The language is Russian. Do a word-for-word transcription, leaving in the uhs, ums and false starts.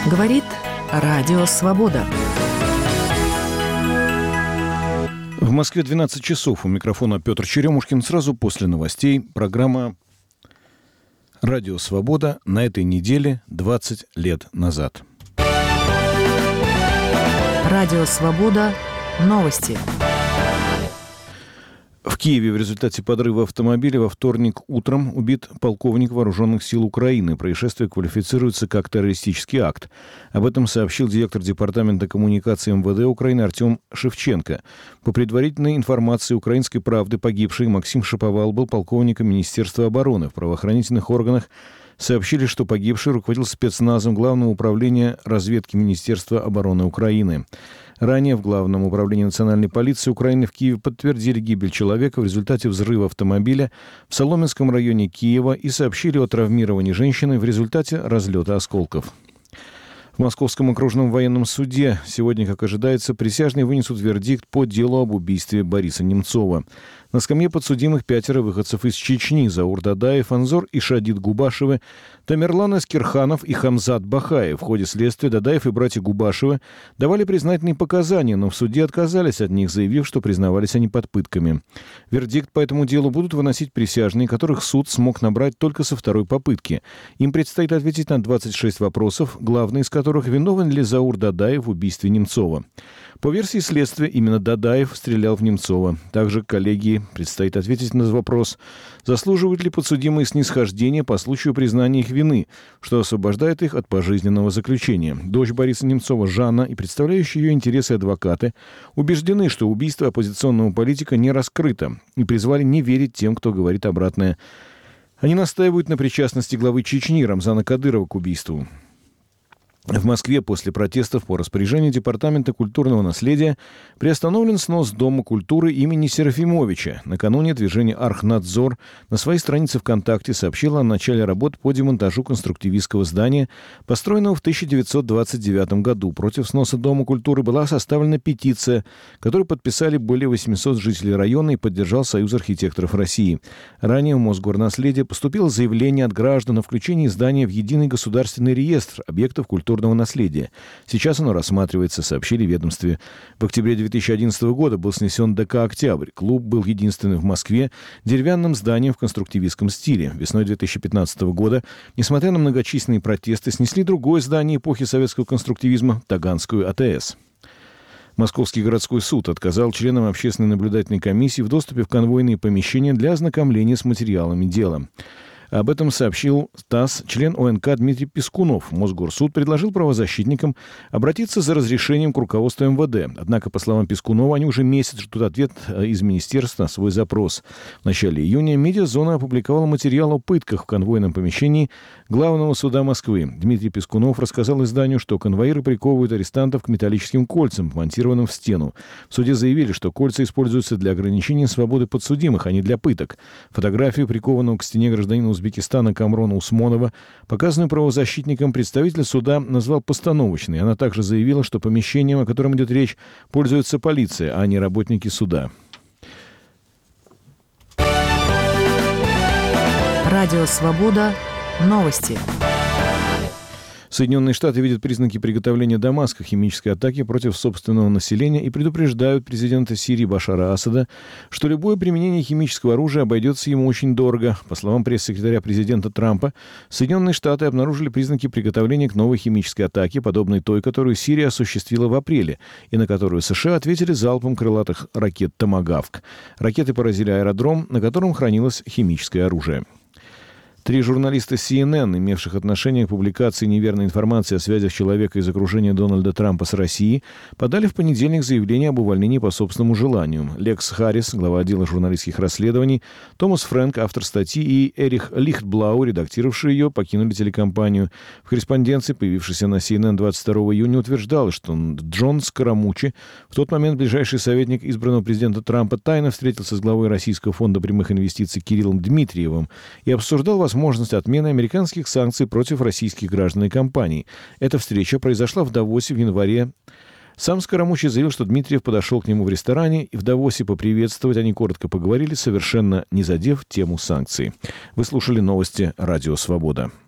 Говорит Радио Свобода. В Москве двенадцать часов. У микрофона Петр Черемушкин. Сразу после новостей программа «Радио Свобода» на этой неделе двадцать лет назад. Радио Свобода. Новости. В Киеве в результате подрыва автомобиля во вторник утром убит полковник вооруженных сил Украины. Происшествие квалифицируется как террористический акт. Об этом сообщил директор департамента коммуникации эм вэ дэ Украины Артем Шевченко. По предварительной информации «Украинской правды» погибший Максим Шаповал был полковником Министерства обороны. В правоохранительных органах сообщили, что погибший руководил спецназом Главного управления разведки Министерства обороны Украины. Ранее в Главном управлении национальной полиции Украины в Киеве подтвердили гибель человека в результате взрыва автомобиля в Соломенском районе Киева и сообщили о травмировании женщины в результате разлета осколков. В Московском окружном военном суде сегодня, как ожидается, присяжные вынесут вердикт по делу об убийстве Бориса Немцова. На скамье подсудимых пятеро выходцев из Чечни: Заур Дадаев, Анзор Ишадит Губашевы, Тамерлан Эскерханов и Хамзат Бахаев. В ходе следствия Дадаев и братья Губашевы давали признательные показания, но в суде отказались от них, заявив, что признавались они под пытками. Вердикт по этому делу будут выносить присяжные, которых суд смог набрать только со второй попытки. Им предстоит ответить на двадцать шесть вопросов, главный из которых: виновен ли Заур Дадаев в убийстве Немцова. По версии следствия, именно Дадаев стрелял в Немцова. Также коллегии предстоит ответить на вопрос, заслуживают ли подсудимые снисхождения по случаю признания их вины, что освобождает их от пожизненного заключения. Дочь Бориса Немцова Жанна и представляющие ее интересы адвокаты убеждены, что убийство оппозиционного политика не раскрыто, и призвали не верить тем, кто говорит обратное. Они настаивают на причастности главы Чечни Рамзана Кадырова к убийству. В Москве после протестов по распоряжению Департамента культурного наследия приостановлен снос Дома культуры имени Серафимовича. Накануне движение «Архнадзор» на своей странице ВКонтакте сообщило о начале работ по демонтажу конструктивистского здания, построенного в тысяча девятьсот двадцать девятом году. Против сноса Дома культуры была составлена петиция, которую подписали более восьмисот жителей района и поддержал Союз архитекторов России. Ранее в Мосгорнаследие поступило заявление от граждан о включении здания в единый государственный реестр объектов культуры наследия. Сейчас оно рассматривается, сообщили в ведомстве. В октябре две тысячи одиннадцатого года был снесен ДК «Октябрь». Клуб был единственным в Москве деревянным зданием в конструктивистском стиле. Весной две тысячи пятнадцатого года, несмотря на многочисленные протесты, снесли другое здание эпохи советского конструктивизма — Таганскую АТС. Московский городской суд отказал членам общественной наблюдательной комиссии в доступе в конвойные помещения для ознакомления с материалами дела. Об этом сообщил ТАСС член О Н К Дмитрий Пискунов. Мосгорсуд предложил правозащитникам обратиться за разрешением к руководству эм вэ дэ. Однако, по словам Пискунова, они уже месяц ждут ответ из министерства на свой запрос. В начале июня «Медиазона» опубликовала материал о пытках в конвойном помещении Главного суда Москвы. Дмитрий Пискунов рассказал изданию, что конвоиры приковывают арестантов к металлическим кольцам, вмонтированным в стену. В суде заявили, что кольца используются для ограничения свободы подсудимых, а не для пыток. Фотографию прикованного к стене гражданина Узбекистана Камрона Усмонова, показанную правозащитникам, представитель суда назвал постановочной. Она также заявила, что помещением, о котором идет речь, пользуется полиция, а не работники суда. Радио Свобода. Новости. Соединенные Штаты видят признаки приготовления Дамаска к химической атаке против собственного населения и предупреждают президента Сирии Башара Асада, что любое применение химического оружия обойдется ему очень дорого. По словам пресс-секретаря президента Трампа, Соединенные Штаты обнаружили признаки приготовления к новой химической атаке, подобной той, которую Сирия осуществила в апреле, и на которую США ответили залпом крылатых ракет «Томагавк». Ракеты поразили аэродром, на котором хранилось химическое оружие. Три журналиста Си Эн Эн, имевших отношение к публикации неверной информации о связях человека из окружения Дональда Трампа с Россией, подали в понедельник заявление об увольнении по собственному желанию. Лекс Харрис, глава отдела журналистских расследований, Томас Фрэнк, автор статьи, и Эрих Лихтблау, редактировавший ее, покинули телекомпанию. В корреспонденции, появившейся на Си Эн Эн двадцать второго июня, утверждалось, что Джон Скарамуччи, в тот момент ближайший советник избранного президента Трампа, тайно встретился с главой Российского фонда прямых инвестиций Кириллом Дмитриевым и обсуждал возможность возможность отмены американских санкций против российских граждан и компаний. Эта встреча произошла в Давосе в январе. Сам Скарамуччи заявил, что Дмитриев подошел к нему в ресторане и в Давосе поприветствовать. Они коротко поговорили, совершенно не задев тему санкций. Вы слушали новости «Радио Свобода».